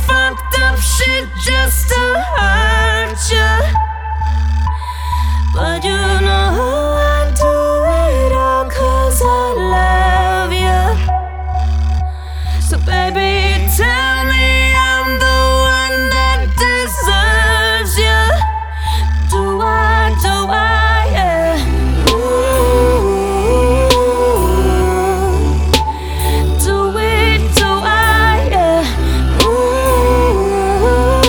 fucked up shit just to hurt you. But you know I do it all 'cause I love you. So baby, tell me I'm the one that deserves you. Do I, yeah. Ooh. Do I, yeah. Ooh.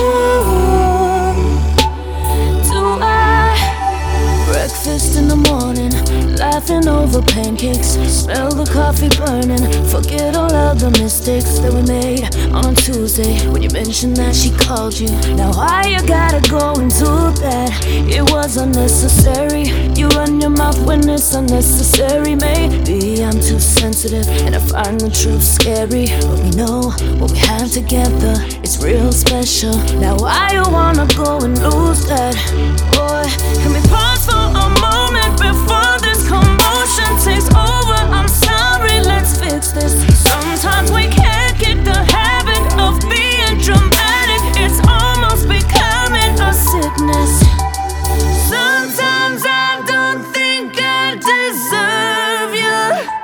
Do I? Breakfast in the morning, laughing over pancakes, smell the coffee burning, forget all of the mistakes that we made on Tuesday when you mentioned that she called you. Now why you gotta go into that? It was unnecessary. You run your mouth when it's unnecessary. Maybe I'm too sensitive and I find the truth scary, but we know what we have together, it's real special. Now why you wanna go and lose that? Boy, can we pause for a moment before this commotion takes over? I'm sorry, let's fix this. Sometimes we can't get the habit of being dramatic. It's almost becoming a sickness. Sometimes I don't think I deserve you,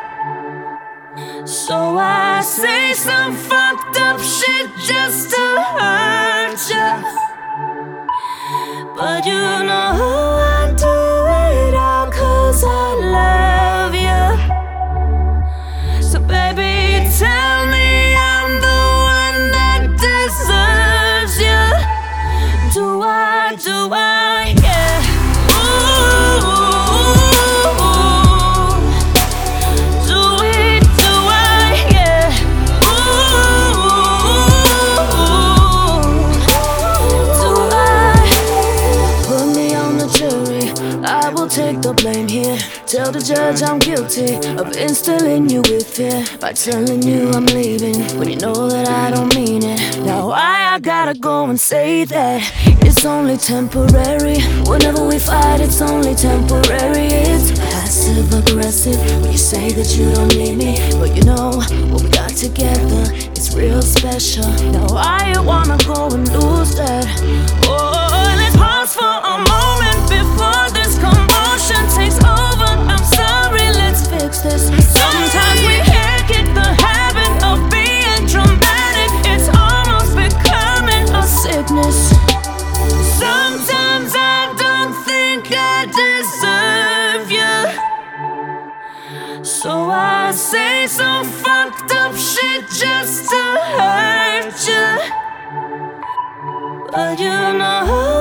so I say some fucked up shit just to hurt you. But you know I do it all 'cause I love you. So baby, tell me I'm the one that deserves you. Do I, yeah. Ooh. Do I, yeah. Ooh. Do I? Put me on the jury, I will take the blame here. Tell the judge I'm guilty of instilling you with fear by telling you I'm leaving when you know that I don't mean it. Now why I gotta go and say that it's only temporary? Whenever we fight, it's only temporary. It's passive aggressive when you say that you don't need me, but you know what we got together, it's real special. Now why you wanna go and lose that? Oh, let's pause for a moment before this commotion takes over. I'm sorry, let's fix this. Sometimes we can't get the habit of being dramatic. It's almost becoming a sickness. Sometimes I don't think I deserve you, so I say some fucked up shit just to hurt you. But you know